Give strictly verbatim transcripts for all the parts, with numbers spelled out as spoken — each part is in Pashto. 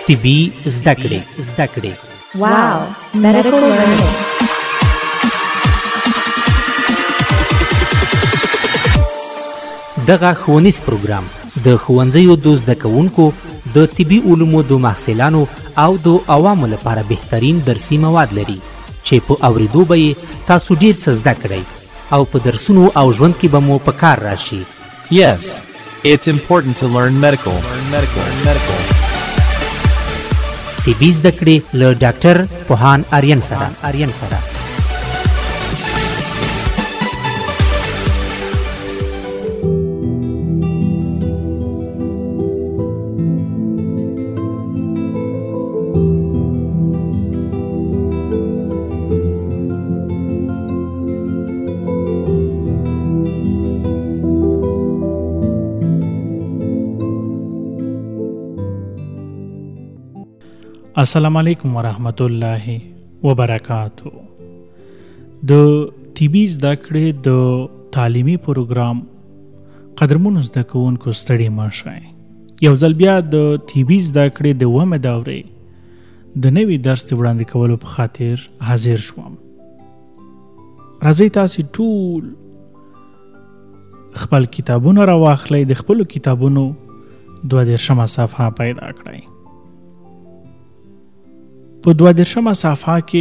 طبي زده کړې زده کړې Wow, medical learning. دغه ښوونیز پروګرام د ښوونځیو د زده کوونکو د طبي علومو د محصلانو او د عوامو لپاره بهترین درسي مواد لري چې په اوریدو به یې تاسو ډیر څه زده کړئ او په درسونو او ژوند کې به مو په کار راشي. Yes, it's important to learn medical. Learn medical. Learn medical. طبي زده کړې له ډاکټر پوهان آریان سره آریان سره السلام علیکم ورحمت الله وبرکاتو. د طبي زده کړې د تعلیمي پروګرام قدرمنو زده کوونکو ستړي مه شئ. یو ځل بیا د طبي زده کړې د اوومې دورې د نوي درس د وړاندې کولو په خاطر حاضر شوم. راځئ تاسې ټول خپل کتابونه راواخلئ، د خپلو کتابونو دوه دېرشمه صفحه پیدا کړئ. په دوه دېرشمه صفحه کې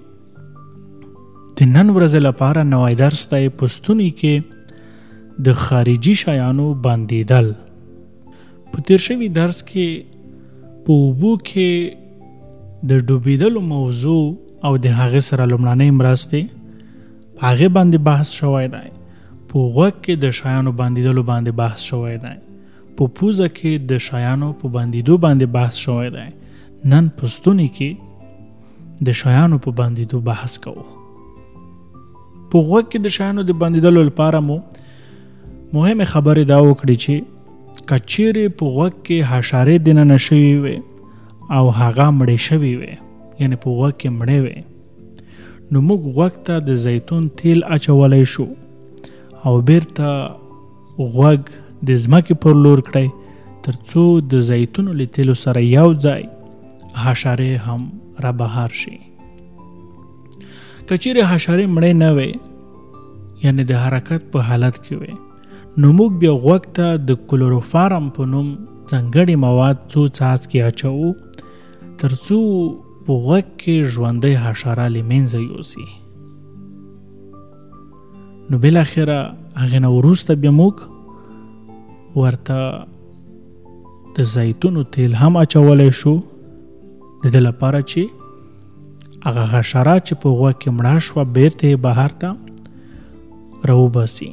د نن ورځې لپاره نوی درس دی. په ستوني کې د خارجي شیانو بندېدل. په تیر شوي درس کې په اوبو کې د ډوبېدلو موضوع او د هغې سره لومړنۍ مرستې په هغې باندې بحث شوی دی. په غوږ کې د شیانو بندېدلو باندې بحث شوی دی. په پوزه کې د شیانو په بندېدو باندې بحث شوی دی. نن په ستوني کې د شیانو په بندېدو بحث کوو. په غوږ کې د شیانو د بندېدلو لپاره مو مهمې خبرې دا وکړي چې که چیرې په غوږ کې حشرې دننه شوي وي او هغه مړې شوي وي، یعنې په غوږ کې مړې وي، نو موږ غوږ ته د زیتون تیل اچولی شو او بیرته غوږ د ځمکې پر لور کړئ تر څو د زیتونو له تیلو سره یو ځای حشرې هم را بهر شي. که چیرې حشرې مړې نه وي، یعنی د حرکت په حالت کې وي، نو موږ بیا غوږ ته د کلوروفارم په نوم ځانګړي مواد څو څاڅکي اچوو تر څو په غوږ کې ژوندۍ حشره له منځه یوسي. نو بالاخره هغې نه وروسته بیا موږ ورته د زیتونو تیل هم اچولی شو د دې لپاره چې هغه حشره چې په غوږ کې مړه شوه بیرته یې بهر ته راوباسي.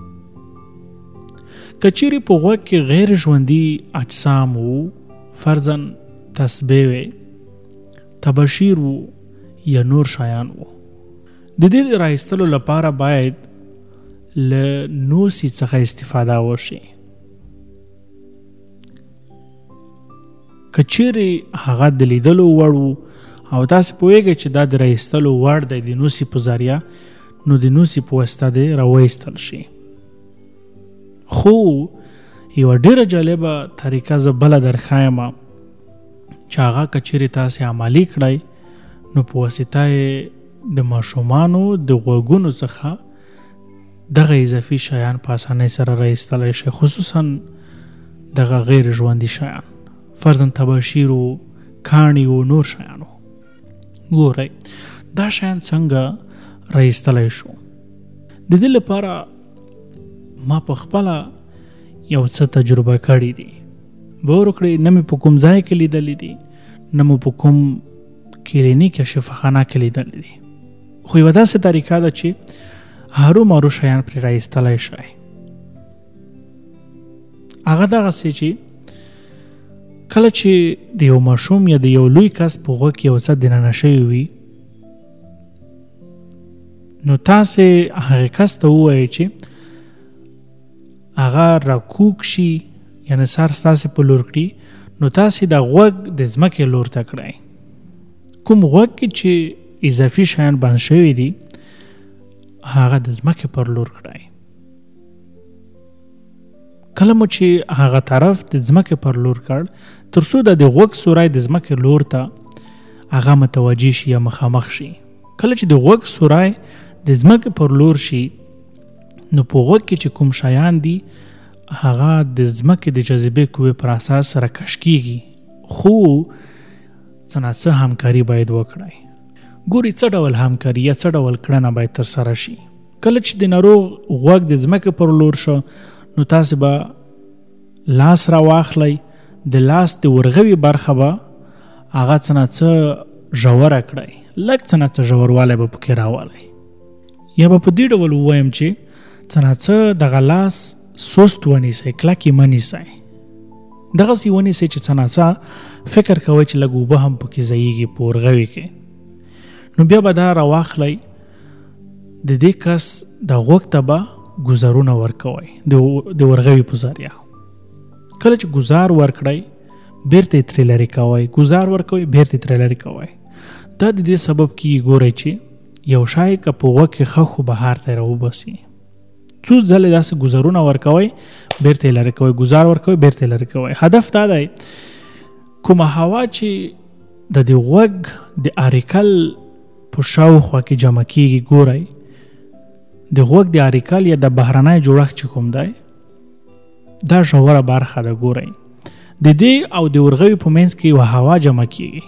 که چیرې په غوږ کې غیر ژوندي اجسام وو، فرضاً تسبې وې، تبشیر وو یا نور شیان وو، د دې د راایستلو لپاره باید له نوسي څخه استفاده وشي. که چیرې هغه د لیدلو وړ وو او تاسې پوهیږئ چې دا د راایستلو وړ دی د نوسي په ذریعه، نو د نوسي په واسطه دې راوایستل شي. خو یوه ډېره جالبه طریقه زه بله درښایم چې هغه که چیرې تاسې عملي کړئ، نو په واسطه یې د ماشومانو د غوږونو څخه دغه اضافي شیان په اسانۍ سره راایستلی شي، خصوصا دغه غیر ژوندي شیان، فرضاً تباشیر و کاڼي و نور شیانو. ګورئ دا شیان څنګه راایستلی شو. د دې لپاره ما په خپله یو څه تجربه کړي دي. به وکړئ نه مې په کوم ځای کې لیدلی دي، نه مو په کوم کلینیک یا شفاخانه کې لیدلی دي، خو یوه داسې طریقه ده چې هرو مارو شیان پرې راایستلی شئ. هغه دغسې چې کله چې د یو ماشوم یا د یو لوی کس په غوږ کې یو څه دننه شوی وي، نو تاسې هغې کس ته ووایئ چې هغه راکوږ شي، یعنې سر ستاسې په لور کړي، نو تاسې د غوږ د ځمکې لور ته کړئ. کوم غوږ کې چې اضافي شیان بند شوي دي هغه د ځمکې پر لور کړئ. کله مو چې هغه طرف د ځمکې پر لور کړ تر څو د غوږ سوری د ځمکې لور ته هغه متوجه شي یا مخامخ شي. کله چې د غوږ سوری د ځمکې پر لور شي نو په غوږ کې چې کوم شیان دي هغه د ځمکې د جاذبې قوې پر اساس سره کش کیږي، خو څه نه څه همکاري باید وکړئ. ګوري څه ډول همکاري یا څه ډول کړنه باید ترسره شي. کله چې د ناروغ غوږ د ځمکې پر لور شو نو تاسو به لاس را واخلئ، د لاس د ورغوي برخه به هغه څه نه څه ژوره کړئ، لږ څه نه څه ژوروالی به پکې راولئ. یا به په دې ډول ووایم چې څه نه څه دغه لاس سست ونیسئ، کلکې مه نیسئ. دغسې ونیسئ چې څه نه څه فکر کوئ چې لږ اوبه هم پکې ځایږي په ورغوي کې. نو بیا به دا راواخلئ، د دې کس د غوږ ته به ګزارونه ورکوئ د ورغوي په ذریعه. کله چې ګزار ورکړئ بیرته یې ترې لرې کوئ، ګزار ورکوئ بیرته یې ترې لرې کوئ. دا د دې سبب کېږي ګورئ چې یو شی که په غوږ کې ښه خو بهار ته راوباسي. څو ځلې داسې ګزارونه ورکوئ بیرته یې لرې کوئ، ګزار ورکوئ بیرته یې لرې کوئ. هدف دا دی کومه هوا چې د دې غوږ د اریکل په شاوخوا کې جمع کېږي، ګورئ د غوږ د اریکل یا د بهرنی جوړښت چې کوم دی دا ژوره برخه ده. ګورئ د دې او د ورغوي په منځ کې یوه هوا جمع کېږي.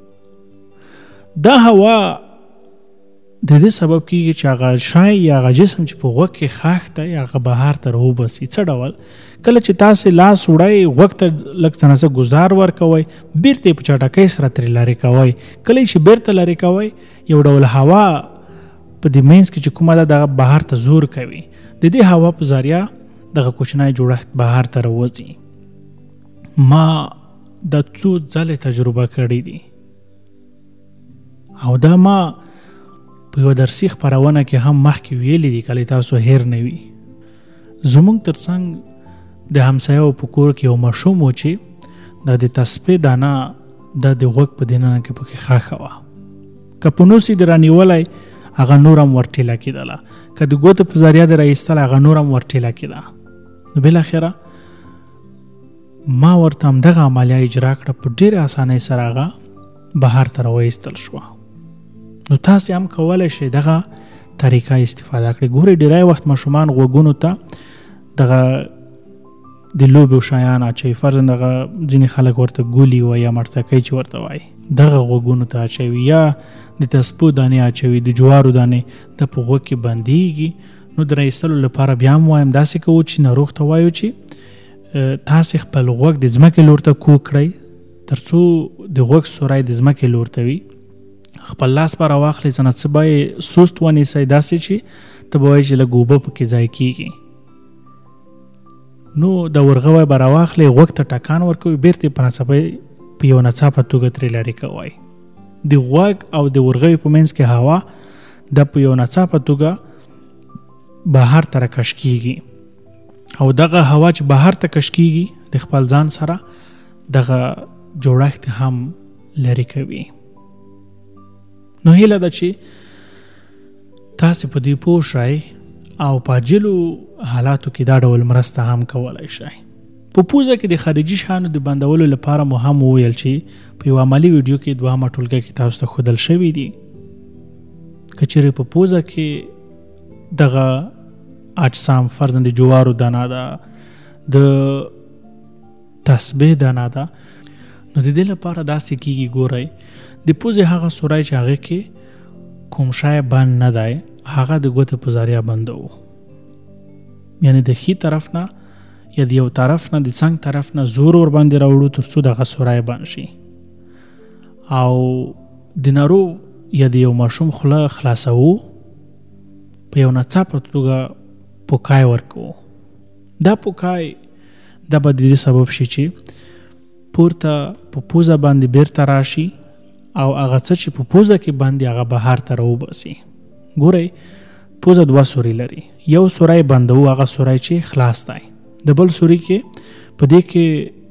دا هوا د دې سبب کېږي چې هغه شی یا هغه جسم چې په غوږ کې ښخ دی هغه بهر ته راوباسي. څه ډول؟ کله چې تاسې لاس وړئ غوږ ته لږ څه نه څه ګزار ورکوئ، بیرته یې په چټکۍ سره ترې لرې کوئ. کله چې بیرته لرې کوئ یو ډول هوا په دې منځ کې چې کومه ده دغه بهر ته زور کوي، د دې هوا په ذریعه دغه کوچنی جوړښت بهر ته راوځي. ما دا څو ځلې تجربه کړې دي او دا ما په یو درسي خپرونه کې هم مخکې ویلي دي، کله تاسو هیر نه وي. زمونږ ترڅنګ د همسایو په کور کې یو ماشوم و چې دا د تسبیح دانه دا د غوږ په دننه کې پکې ښخه وه. که په نوس یې د رانیولی هغه نور هم ورټیله کېدله، که د ګوتو په ذریعه د راایستل هغه نور هم ورټیله کېده. نو بالاخره ما ورته همدغه عملیه اجرا کړه، په ډېرې اسانۍ سره هغه بهر ته راوایستل شوه. نو تاسې هم کولی شئ دغه طریقه استفاده کړئ. ګورئ ډېری وخت ماشومان غوږونو ته دغه د لوبو شیان اچوي، فرضاً دغه ځینې خلک ورته ګولي وایي یا مرتکۍ چې ورته وایي، دغه غوږونو ته اچوي، یا د تسبو دانې اچوي، د جوارو دانې د په غوږ کې بندېږي. نو د راایستلو لپاره بیا هم وایم داسې کوو چې ناروغ ته وایو چې تاسې خپل غوږ د ځمکې لور ته کوږ کړئ تر څو د غوږ سوری د ځمکې لور ته وي. خپل لاس به راواخلئ، څه نه څه به یې سست ونیسئ داسې چې ته به وایي چې لږ اوبه پکې ځای کېږي. نو د ورغوی به راواخلئ، غوږ ته ټکان ورکوئ، بیرته یې په ناڅاپه په یو ناڅاپه توګه ترې لرې کوئ. د غوږ او د ورغوي په منځ کې هوا دا په یو ناڅاپه توګه بهر ته راکش کېږي او دغه هوا چې بهر ته کش کېږي د خپل ځان سره دغه جوړښت هم لرې کوي. نو هیله ده چې تاسې په دې پوه شئ او په عاجلو حالاتو کې دا ډول مرسته هم کولی شئ. په پوزه کې د خارجي شیانو د بندولو لپاره مو هم وویل چې په یو عملي ویډیو کې دوهمه ټولګه کې تاسو ته ښودل شوي دي. که چیرې په پوزه کې دغه اجسام فرضاً د جوارو دانه ده، د تسبیح دانه ده، نو د دې لپاره داسې کېږي. ګورئ د پوزې هغه سوری چې هغه کې کوم شی بند نه دی هغه د ګوتې په ذریعه بندوو، یعنی د ښي طرف نه یا د یو طرف نه د څنګ طرف نه زور ور باندې راوړو تر څو دغه سوری بند شي، او د ناروغ یا د یو ماشوم خوله خلاصوو، په یو ناڅاپه توګه پوکای ورکوو. دا پوکای دا به د دې سبب شي چې پورته په پوزه باندې بیرته راشي او هغه څه چې په پوزه کې باندې هغه بهر ته راوباسي. ګورئ پوزه دوه سوري لري، یو سوری بندوو هغه سوری چې خلاص دی، د بل سوري کې په دې کې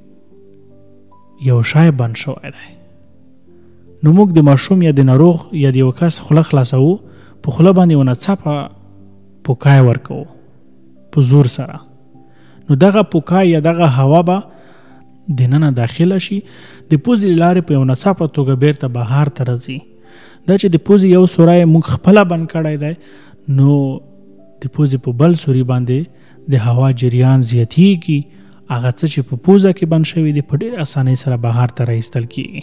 یو شی بند شوی دی. نو موږ د ماشوم یا د ناروغ یا د یو کس خوله خلاصوو، په خوله باندې یو ناڅاپه پوکای ورکوو په زور سره. نو دغه پوکا یا دغه هوا به دننه داخله شي د پوزې لارې په یو ناڅاپه توګه بیرته بهر ته راځي. دا چې د پوزې یو سوری موږ خپله بند کړی دی نو د پوزې په بل سوري باندې د هوا جریان زیاتیږي. هغه څه چې په پوزه کې بند شوي دي په ډېر اسانۍ سره بهر ته راایستل کیږي.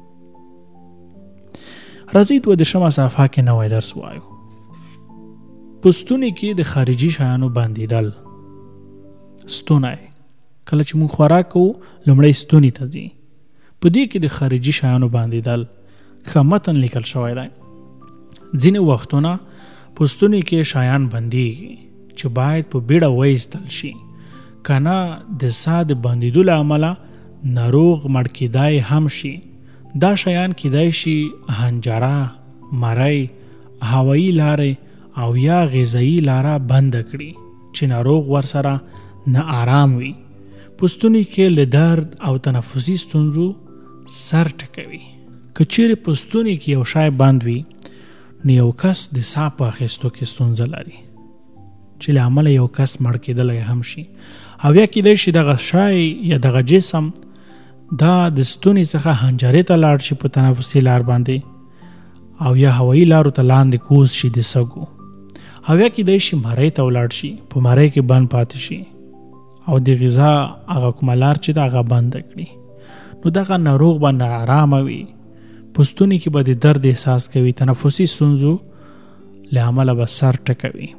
راځئ دوه دېرشمه صفحه کې نوی درس وایو. پوستوني کې د خارجي شیانو بندېدل. ستونی کله چې موږ خوراک کوو لومړی ستوني ته ځي. په دې کې د خارجي شیانو بندېدل ښه متن لیکل شوی دی. ځینې وختونه پوستوني کې شیان بندېږي چې باید په بیړه وایستل شي، کنه د ساه د بندېدو له امله ناروغ مړ کیدای هم شي. دا شیان کیدای شي حنجره، مرۍ، هوایي لارې او یا غذایي لاره بند کړي چې ناروغ ورسره نه آرام وي. پوستوني کې له درد او تنفسي ستونزو سر ټکوي. که چیرې پوستوني کې یو شی بند وي نو یو کس د ساه په اخیستو کې ستونزه لري چې له امله یو کس مړ کیدلی هم شي. او یا کیدای شي دغه شی یا دغه جسم دا د ستوني څخه حنجرې ته لاړ شي په تنفسي لار باندې، او یا هوایي لارو ته لاندې کوز شي د سږو، او یا کیدای شي مرۍ ته ولاړ شي، په مرۍ کې بند پاتې شي او د غذا هغه کومه لار چې د هغه بند کړي. نو دغه ناروغ به ناارامه وي، پوستوني کې به د درد احساس کوي، تنفسي ستونزو له امله به سر ټکوي.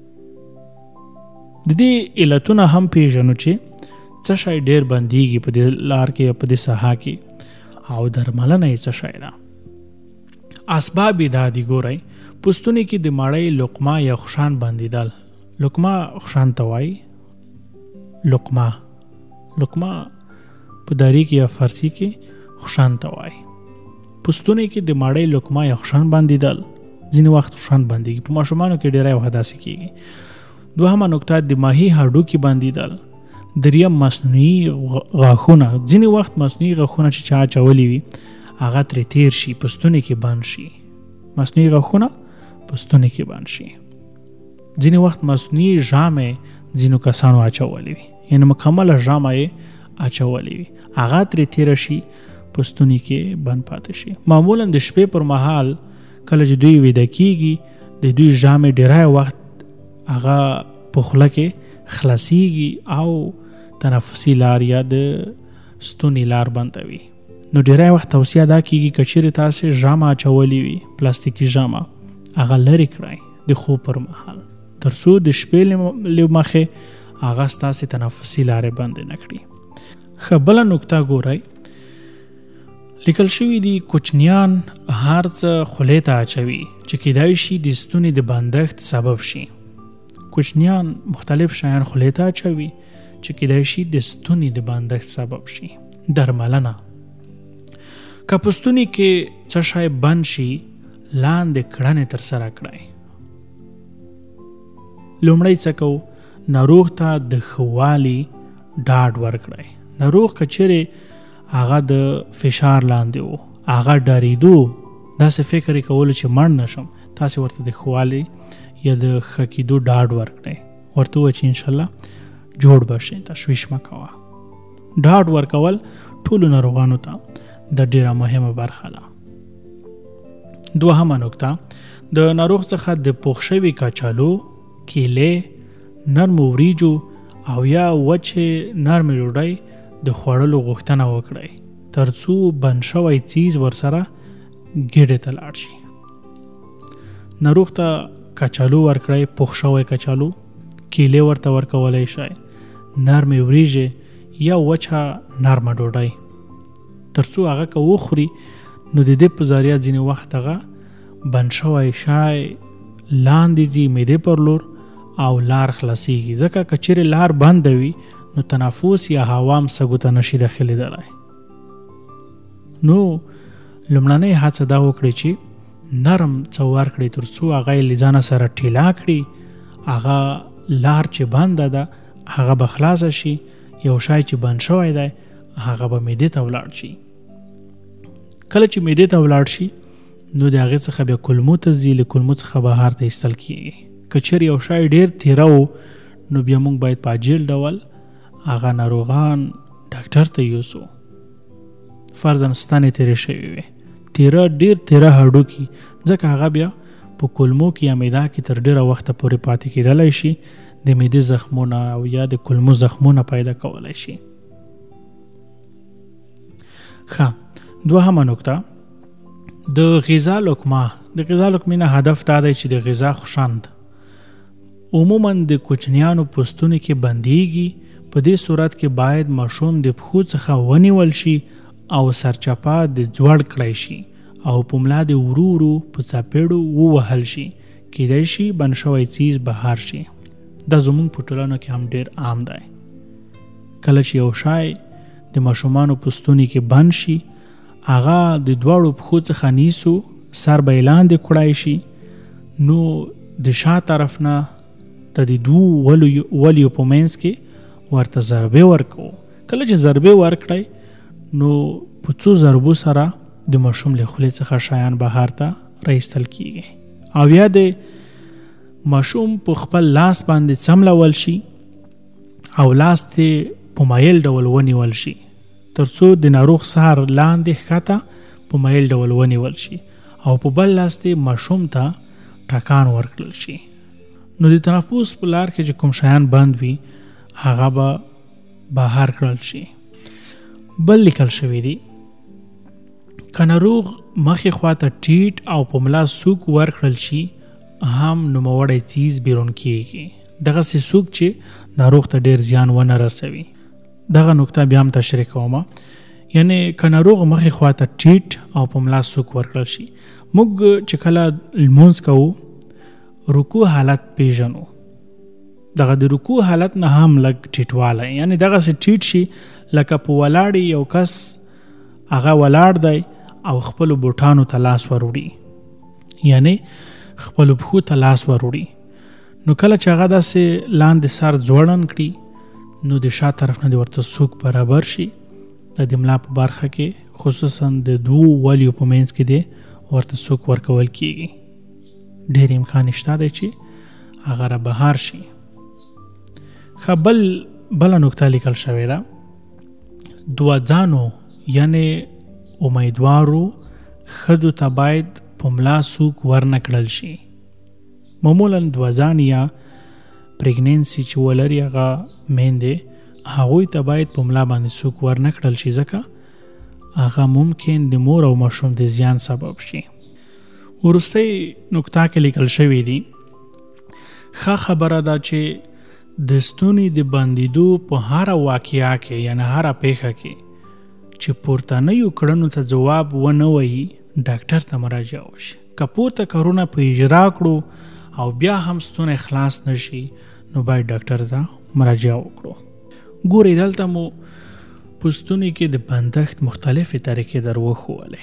د دې علتونه هم پیژنو چې څه شی ډېر بندېږي په دې لار کې یا په دې ساحه کې او درملنه یې څه شی ده. اسباب یې دا دي. ګورئ، پوستوني کې د مړۍ لقمه یا خوشان بندېدل. لقمه خوشان ته وایي. لقمه لقمه په داري کې یا فارسي کې خوشان ته وایي. پوستوني کې د مړۍ لقمه یا خوشان بندېدل ځینې وخت خوشان بندېږي. په ماشومانو کې ډېری وخت داسې کېږي. دوهمه نکته د ماهي هډوکي بندېدل. دریم مصنوعي غاښونه. ځینې وخت مصنوعي غاښونه چې چا اچولي وي هغه ترې تیر شي، پوستوني کې بند شي. مصنوعي غاښونه پوستوني کې بند شي. ځینې وخت مصنوعي ژامې ځینو کسانو اچولي وي، یعنې مکمله ژامه یې اچولي وي، هغه ترې تیره شي، پوستوني کې بند پاتې شي. معمولا د شپې پر مهال کله چې دوی ویده کیږي د دوی ژامې ډېری وخت هغه په خوله کې خلاصیږي او تنفسي لار یا د ستوني لار بندوي. نو ډېری وخت توصیه دا کیږي که چیرې تاسې ژامه اچولي وي، پلاستیکي ژامه، هغه لرې کړئ د خوب پر مهال، تر څو د شپې له مخې هغه ستاسې تنفسي لارې بندې نه کړي. ښه بله نکته ګورئ، لیکل شوي دي کوچنیان هر څه خولې ته اچوي چې کیدای شي د ستوني د بندښت سبب شي. کوچنیان مختلف شیان خولې ته اچوي چې کیدای شي د ستوني د بندښت سبب شي. درملنه: که په ستوني کې څه شی بند شي لاندې کړنې ترسره کړئ. لومړی څه کوو؟ ناروغ ته د ښه والي ډاډ ورکړئ. ناروغ که چیرې هغه د فشار لاندې و، هغه ډارېدو، داسې فکر یې کولو چې مړ نشم، تاسې ورته د ښه والي یا د ښه کېدو ډاډ ورکړئ. ورته ووایئ چې انشاءالله جوړ به شئ، تشویش مه کوه. ډاډ ورکول ټولو ناروغانو ته د ډېره مهمه برخه ده. دوهمه نکته: د ناروغ څخه د پوخ شوي کچالو، کیلې، نرمو وریجو او یا وچې نرمې ډوډۍ د خوړلو غوښتنه وکړئ تر څو بند شوی څیز ورسره ګېډې ته لاړ شي. ناروغ ته کچالو ورکړئ، پوخ شوی کچالو، کیلې ورته ورکولی شئ، نرمې وریژې یا وچه نرمه ډوډۍ، تر څو هغه که وخوري نو د دې په ذریعه ځینې وخت هغه بند شوی شی لاندې ځي معدې پر لور او لار خلاصیږي. ځکه که چیرې لار بنده وي نو تنفس یا هوا هم سږو ته نشي داخلېدلی. نو لومړنۍ هڅه دا وکړئ چې نرم څه ورکړئ تر څو هغه یې له ځانه سره ټیلا کړي، هغه لار چې بنده ده هغه به خلاصه شي، یو شی چې بند شوی دی هغه به معدې ته ولاړ شي. کله چې معدې ته ولاړ شي نو د هغې څخه بیا کولمو ته ځي، له کولمو څخه بهر ته ایستل کېږي. که چیرې یو شی ډېر تیره و نو بیا موږ باید په عاجل ډول هغه ناروغان ډاکټر ته یوسو، فرضاً ستنې تیرې شوې وي، تیره ډېر تیره هډوکي، ځکه هغه بیا په کولمو کې یا معده کې تر ډېره وخته پورې پاتې کېدلی شي، د معدې زخمونه او یا د کولمو زخمونه پیدا کولی شي. ښه، دوهمه نکته، د غذا لقمه. د غذا لقمې نه هدف دا دی چې د غذا خوشاند عموماً د کوچنیانو پوستونو کې بندیږي. په دې صورت کې باید ماشوم د پښو څخه ونیول شي او سرچپه د ځوړ کړی شي او په ملا د ورو ورو په څپېړو ووهل شي، کیدای شي بند شوی څیز بهر شي. دا زموږ په ټولنو کې هم ډېر عام دی. کله چې یو شی د ماشومانو پوستونو کې بند شي، هغه د دواړو پښو څخه نیسو، سر به یې لاندې کړای شي، نو د شا طرف نه د د دوو ولیو په منځ کې ورته ضربې ورکوو. کله چې ضربې ورکړئ نو په څو ضربو سره د ماشوم له خولې څخه شیان بهر ته راایستل کیږي، او یا د ماشوم په خپل لاس باندې څملول شي او لاس ته په مایل ډول ونیول شي، تر څو د ناروغ سر لاندې ښکته په مایل ډول ونیول شي او په بل لاس ته ماشوم ته ټکان ورکړل شي. نو د تنفس په لار کې چې کوم شیان بند وي هغه به بهر کړل شي. بل لیکل شوی دی، که ناروغ مخې خواته ټیټ او په ملا سوک ورکړل شي هم نوموړی څیز بیرون کیږي، دغسې سوک چې ناروغ ته ډېر زیان ونه رسوي. دغه نکته بیا هم تشریح کومه، یعنی که ناروغ مخې خواته ټیټ او په ملا سوک ورکړل شي، موږ چې کله لمونځ کوو رکوع حالت پیژنو، دغه د رکوع حالت نه هم لږ ټیټوالی، یعنی دغسې ټیټ شي لکه په ولاړې یو کس هغه ولاړ دی او خپلو بوټانو ته لاس وروړي، یعنی خپلو پښو ته لاس وروړي. نو کله چې هغه داسې لاندې سر ځوړن کړي نو د شا طرف نه د ورته سوک برابر شي، د د ملا په برخه کې خصوصا د دوو ولیو په منځ کې دی ورته سوک ورکول کیږي. ډېر امکان شته دی چې هغه را بهر شي. ښه، بل بله نکته لیکل شوې ده، دوځانو یعنی امیدوارو ښځو ته باید په ملا سوک ورنه کړل شي. معمولا دوځان یا پریګنینسي چې ولري هغه میندې، هغوی ته باید په ملا باندې سوک ورنه کړل شي، ځکه هغه ممکن د مور او ماشوم د زیان سبب شي. وروستۍ نکته کې لیکل شوی دي، ښه خبره ده چې د ستوني د بندیدو په هره واقعه کې یعنی هره پیښه کې چې پورتنیو کړنو ته ځواب ونه وایي، ډاکټر ته مراجعه وشي. که پورته کارونه په اجرا کړو او بیا هم ستونی خلاص نشي نو باید ډاکټر ته مراجعه وکړو. ګورئ، دلته مو په ستوني کې د بندښت مختلفې طریقې در وښولې.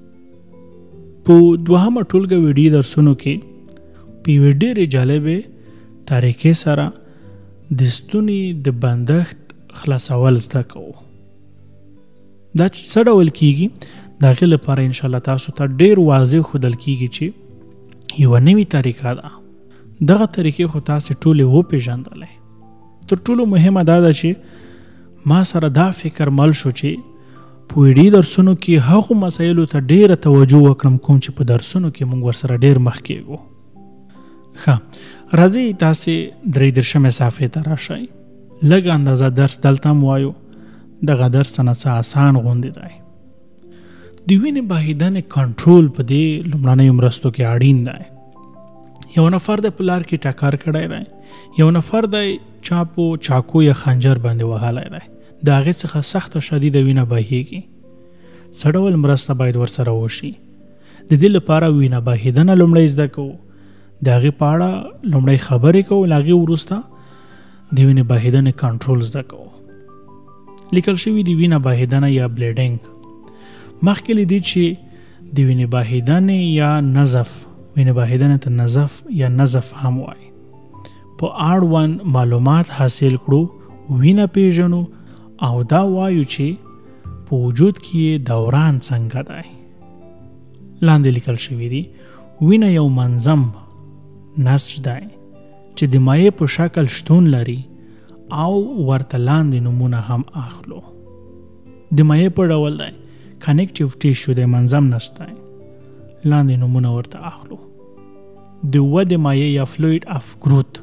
په دوهمه ټولګه ویډیو درسونو کې په یوې ډېرې جالبې طریقې سره د ستوني د بندښت خلاصول زده کوو. دا چې څه ډول کیږي، د هغې لپاره انشاءالله تاسو ته ډېر واضح ښودل کیږي چې یوه نوې طریقه ده. دغه طریقې خو تاسې ټولې وپېژندلی. تر ټولو مهمه دا ده چې ما سره دا فکر مل شو چې په ویډیو درسونو کې هغو مسایلو ته ډېره توجه وکړم کوم چې په درسونو کې موږ ورسره ډېر مخ کېږو. ښه، راځئ تاسې درې دېرشمې صفحې ته راشئ. لږ اندازه درس دلته هم وایو. دغه درس نه څه آسان غوندې دی. د وینې بهېدنې کنټرول په دې لومړنیو مرستو کې اړین دی. یو نفر د په لار کې ټکر کړی دی، یو نفر دی چا په چاقو یا خنجر باندې وهلی دی، د هغې څخه سخته شدیده وینه بهیږي. څه ډول مرسته باید ورسره وشي؟ د دې لپاره وینه بهېدنه لومړی زده کوو، د هغې په اړه لومړی خبرې کوو، له هغې وروسته د وینې بهېدنې کنټرول زده کوو. لیکل شوي د وینه بهېدنه یا بلیډینګ، مخکې لیدي چې د وینې بهېدنې یا نزف، وینې بهېدنې ته نزف یا نزف هم وایي، په اړوند معلومات حاصل کړو، وینه پیژنو او دا وایو چې په وجود کې دوران څنګه دی. لاندې لیکل شوي دي، وینه یو منظم نسج دی چې د مایع په شکل شتون لري او ورته لاندې نومونه هم اخلو. د مایع په ډول دی، کنیکټیو ټیشو د منظم نشته، لاندې نومونه ورته اخلو. د ودې مایع یا فلوید اف گروت.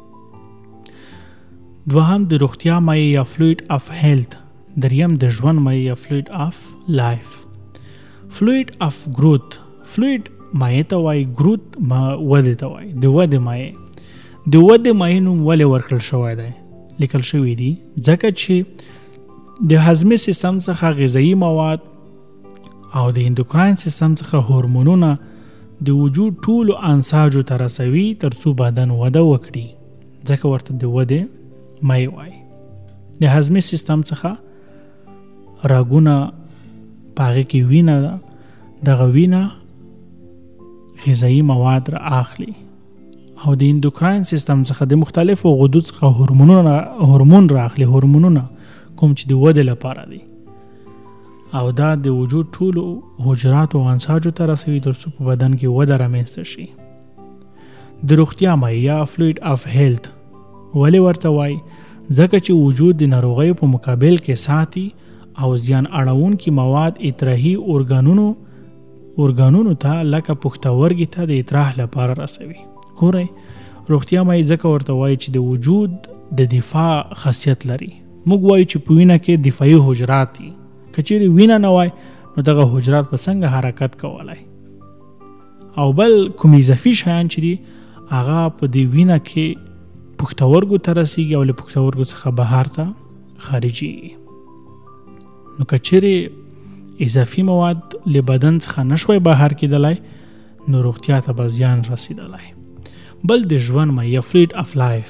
دوهم د روغتیا مایع یا فلوید اف هیلث. دریم د ژوند مایع یا فلوید اف لایف. فلوید اف گروت، فلوید مایع ته وایي، گروت ما ودې ته وایي. د ودې مایع د ودې مایع نوم ولې ورکړل شوی دی؟ لیکل شوی دی ځکه چې د هضمي سیستم څخه غذایي مواد او د اندوکراین سیستم څخه هورمونونه د وجود ټولو انساجو ته رسوي تر څو بدن وده وکړي، ځکه ورته د ودې مایع وایي. د هضمي سیستم څخه رګونه په هغې کې وینه ده، دغه وینه غذایي مواد را اخلي او د اندوکراین سیستم څخه د مختلفو غدو څخه هورمونونه هورمون را اخلي، هورمونونه کوم چې د ودې لپاره دي، او دا د وجود ټولو حجراتو او انساجو ته رسوي تر څو په بدن کې وده رامنځته شي. د روغتیا مایع یا فلوید اف هیلث ولې ورته وایي؟ ځکه چې وجود د ناروغیو په مقابل کې ساتي او زیان اړونکي مواد اطراحي ارګانونو ارګانونو ته لکه پښتورګي ته د اطراح لپاره رسوي. ګورئ، روغتیا مایع ځکه ورته وایي چې د وجود د دفاع خاصیت لري. موږ وایو چې په وینه کې دفاعي حجرات دي، که چیرې وینه نه وای نو دغه حجرات به څنګه حرکت کولی؟ او بل کوم اضافي شیان چې دي هغه په دې وینه کې پښتورګو ته رسیږي او له پښتورګو څخه بهر ته خارجي. نو که چیرې اضافي مواد له بدن څخه نشوي بهر کېدلی نو روغتیا ته به زیان رسېدلی. بل د ژوند مایع یا فلوید اف لایف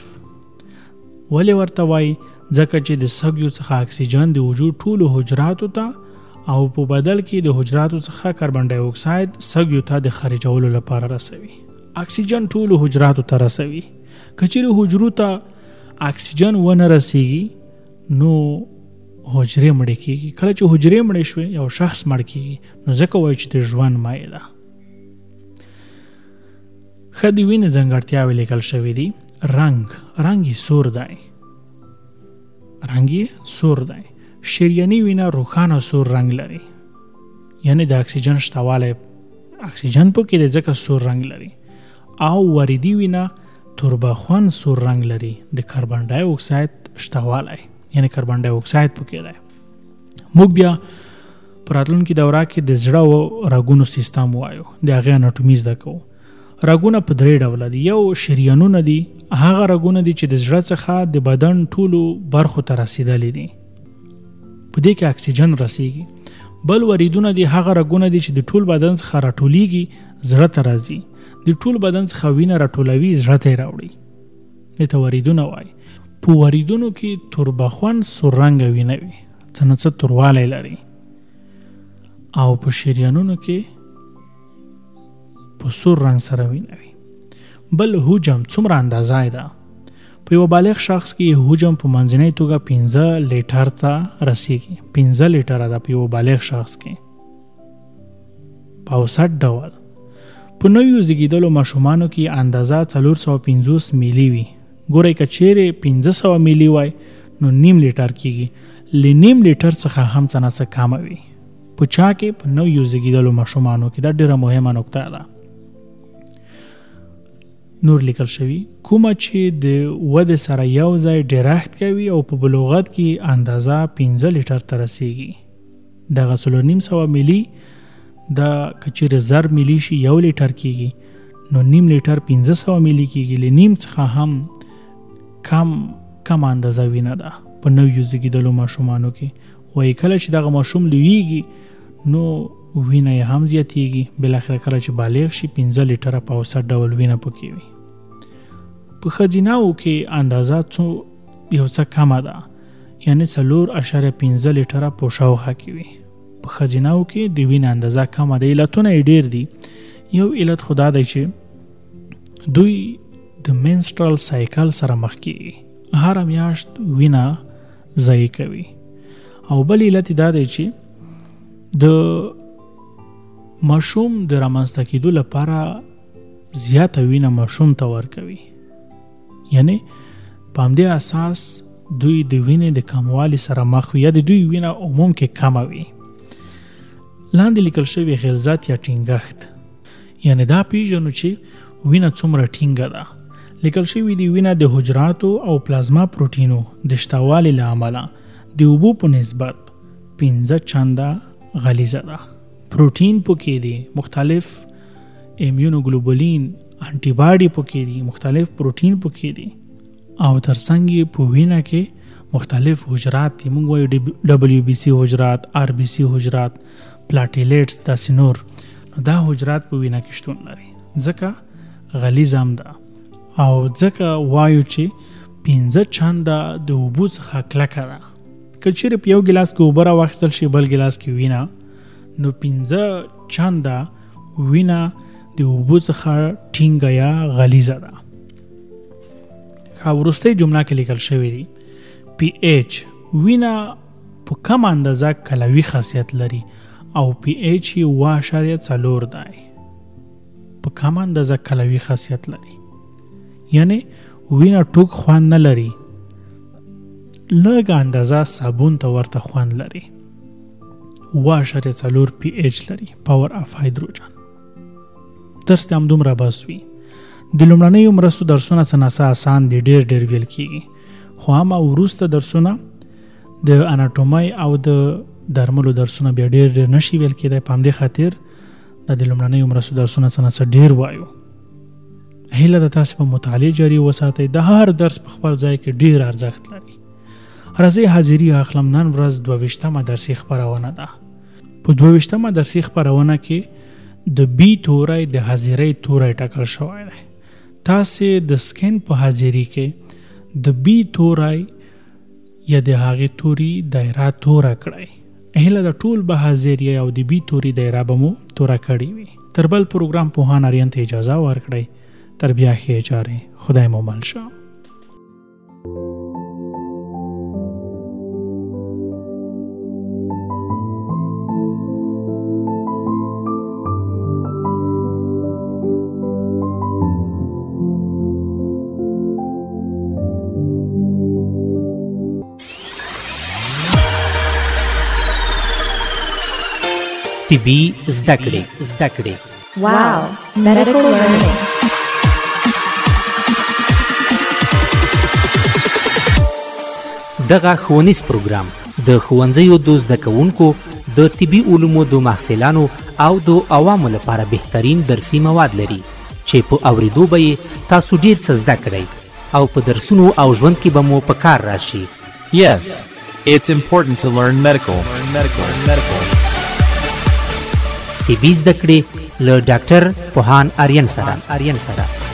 ولې ورته وایي؟ ځکه چې د سږیو څخه اکسیجن د وجود ټولو حجراتو ته او په بدل کې د حجراتو څخه کاربن ډای اکساید سږیو ته د خارجولو لپاره رسوي. اکسیجن ټولو حجراتو ته رسوي. که چیرې حجرو ته اکسیجن ونه رسیږي نو حجرې مړې کېږي. کله چې حجرې مړې شوې یو شخص مړ کېږي، نو ځکه وایي چې د ژوند مایع ده. ښه د وینې ځانګړتیاوې لیکل شوي دي. رنګ رنګ یې سور دی، رنګ یې سور دی. شریاني وینه روښانه سور رنګ لري، یعنی د اکسیجن شتوالی اکسیجن پکې دی ځکه سور رنګ لري. او وریدي وینه توربخون سور رنګ لري، د کاربن ډای اکساید شتوالی یعنی کاربن ډای اکساید پکې دی. موږ بیا په راتلونکي دوره کې د زړه او رګونو سیستم وایو، د هغې اناټومي زده کوو. رګونه په درې ډوله دي. یو شریانونه دي، هغه رګونه دي چې د زړه څخه د بدن ټولو برخو ته رسیدلي دي، په دې کې اکسیجن رسیږي. بل وریدونه دي، هغه رګونه دي چې د ټول بدن څخه راټولیږي زړه ته راځي، د ټول بدن څخه وینه راټولوي زړه ته یې راوړي، دې ته وریدونه وایي. په وریدونو کې توربخون سور رنګه وینه وي، څه نه څه توروالی لري. او په شریانونو کې په سور رنګ سره وینه وي. بل حجم څومره اندازه ده؟ په یو بالغ شخص کې حجم په منځنۍ توګه پنځه لیټر ته رسیږي. پنځه لیټره ده په یو بالغ شخص کې په اوسط ډول. په نویو زیږېدلو ماشومانو کې اندازه څلور سوه پنځوس میلي وي. ګورئ که چیرې پنځه سوه میلي وای نو نیم لیټر کېږي، له نیم لیټر څخه هم څه نه څه کمه وي په چا کې؟ په نویو زیږېدلو ماشومانو کې. دا ډېره مهمه نکته ده. نور لیکل شوي کومه چې د ودې سره یو ځای ډیرښت کوي او په بلوغت کې اندازه پنځه لیټر ته رسیږي. دغه څلور نیم سوه میلي دا که چیرې زر میلي شي یو لیټر کېږي، نو نیم لیټر پنځه سوه میلي کېږي. له نیم څخه هم کم کم اندازه وینه ده په نویو زیږېدلو ماشومانو کې. وایي کله چې دغه ماشوم لویږي نو وینه یې هم زیاتېږي، بالاخره کله چې بالغ شي پنځه لیټره په اوسط ډول وینه پکې وي. په ښځیناو کې اندازه څو یو څه کمه ده، یعنی څلور اشاریه پنځه لیټره په شاوخوا کې وي. په ښځیناو کې د وینې اندازه کمه ده. علتونه یې ډېر دي. یو علت خو دا دی چې دوی د منسټرل سایکل سره مخ کېږي، هره میاشت وینه ضایع کوي. او بل علت دا دی چې د ماشوم د رامنځته کېدو لپاره زیاته وینه ماشوم ته ورکوي، یعنی په همدې اساس دوی د وینې د کموالي سره مخ وي یا د دوی وینه عموم کې کمه وي. لاندې لیکل شوی غلظت یا ټینګښت، یعنی دا پیژنو چې وینه څومره ټینګه ده. لیکل شوی دی وینه د حجراتو او پلازما پروټینو د شتوالي له امله د اوبو په نسبت پنځه چنده غلیظه ده. پروټین پکې دي، مختلف ایمیونوګلوبولین، انټي باډي پکې دي، مختلف پروټین پکې دي او ترڅنګ یې په وینه کې مختلف حجرات دي. موږ وایو ډبلیو بي سي حجرات، آر بي سي حجرات، پلاټیلیټس، داسې نور. دا حجرات په وینه کې شتون لري، ځکه غلیظ هم ده او ځکه وایو چې پنځه چنده د اوبو څخه کلکه ده. که چیرې په یو ګیلاس کې اوبه راواخیستل شي بل ګیلاس کې وینه، نو پنځه چنده وینه د اوبو څخه ټینګه یا غلیظه ده. ښه، وروستۍ جمله کې لیکل شوی دی پی ایچ، وینه په کم اندازه کلوي خاصیت لري او پی ایچ یې اوه اعشاریه څلور دی. په کم اندازه کلوي خاصیت لري، یعنی وینه ټوک خوند نه لري، لږ اندازه صابون ته ورته خوند لري. اوه اعشاریه څلور پی ایچ لري، پاور اف هایدروجن. درس ته همدومره بس وي. د لومړنیو مرستو درسونه څه ناڅه اسان دي، ډېر ډېر ویل کېږي، خو هم وروسته درسونه د اناټومي او د درملو درسونه بیا ډېر ډېر نشي ویل کېدی. په همدې خاطر د لومړنیو مرستو درسونه څه ناڅه ډېر وایو. هیله ده تاسې په مطالعې جاري وساتئ. د هر درس په خپل ځای کې ډېر ارزښت لري. راځئ حاضري اخلم. نن ورځ دوه ویشتمه درسي خپرونه ده. په دوه ویشتمه درسي خپرونه کې د بي توری د حاضرۍ توری ټاکل شوی دی. تاسې د سکین په حاضري کې د بي توری یا د هغې توري دایره توره کړئ. هیله د ټول به حاضر او د بي توري دایره به مو توره کړې وي. تر بل پروګرام پوهان اریان ته اجازه ورکړئ. تر بیا ښې چارې. خدای مو مل شه. طبي زده کړې زده کړې واو medical learning. دغه ښوونیز پروګرام د ښوونځیو د زده کوونکو د طبي علومو د محصلانو او د عوامو لپاره بهترین درسي مواد لري چې په اوریدو به یې تاسو ډېر څه زده کړئ او په درسونو او ژوند کې به مو په کار راشي. Yes, it's important to learn medical. Learn medical. Learn medical. طبي زده کړې له ډاکټر پوهان اریان سره اریان سره